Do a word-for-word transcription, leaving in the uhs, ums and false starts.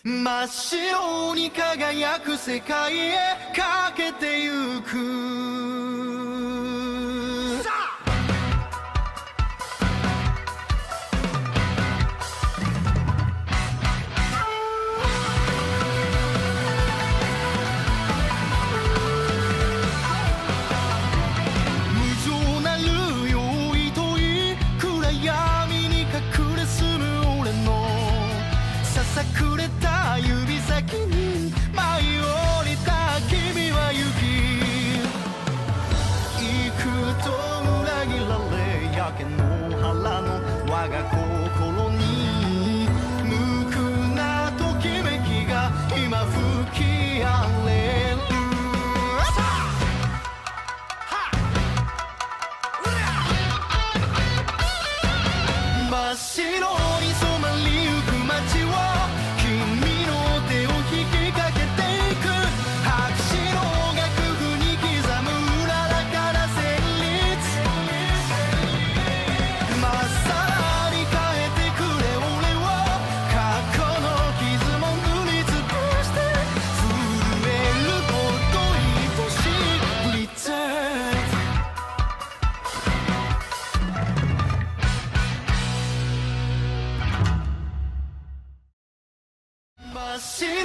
真っ白に輝く世界へかけてゆくさくれた指先に舞い降りた君は行き行くと裏切られ焼け野原の我が心に無垢なときめきが今吹き荒れる真っ白に染まりゆく街を真っ白